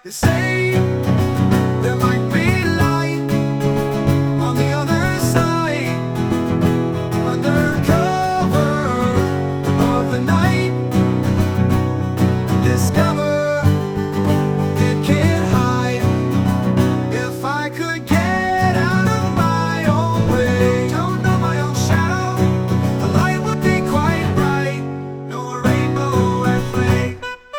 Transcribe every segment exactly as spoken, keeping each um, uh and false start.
They say there might be light on the other side, under cover of the night. Discover it can't hide. If I could get out of my own way, don't know my own shadow, the light would be quite bright. No rainbow at play.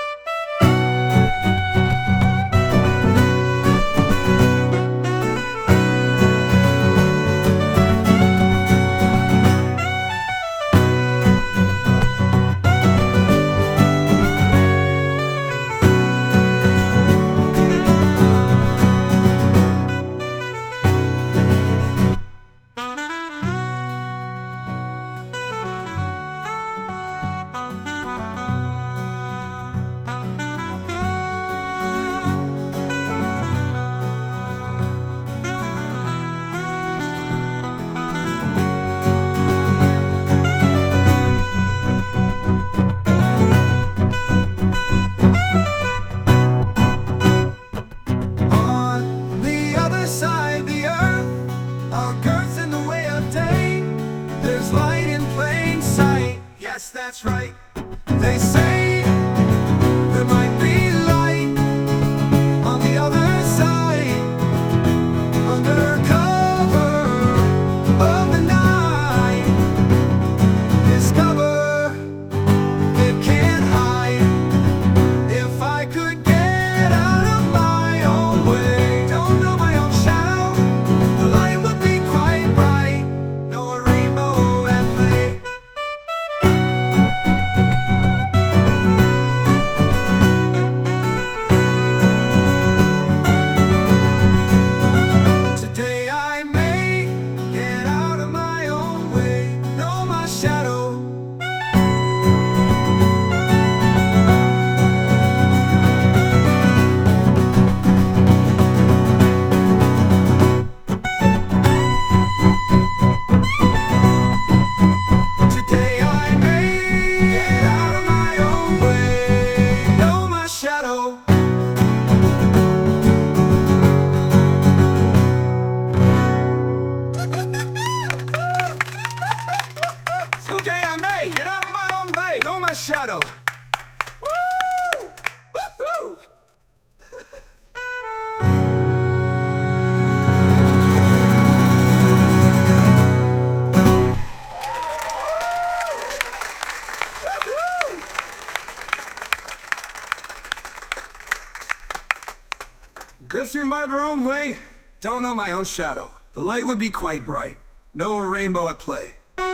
On the other side, the earth, our girth's in the way of day. There's light in plain sight. Yes, that's right. They say there might be light on the other side, under cover of the night. Discover it can't hide. If I could get out of my own way, don't know my own shadow, the light would be quite bright. No rainbow at play. Today I may get out of my own way, know my shadow. Today I may get out of my own way, know my shadow. Today I may get out of my own way, know my shadow. Woo! Woo-hoo! Go through my own way, don't know my own shadow. The light would be quite bright, no rainbow at play.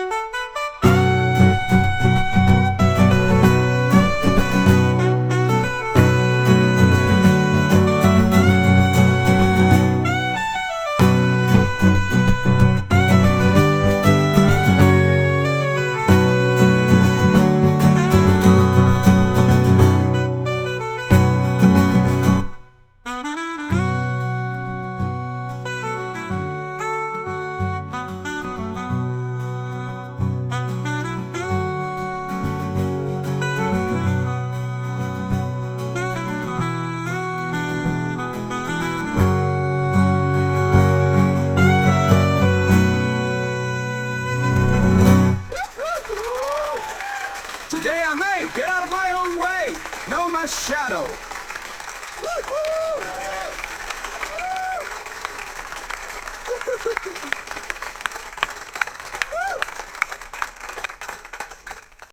Today I may get out of my own way, know my shadow. Woo-hoo!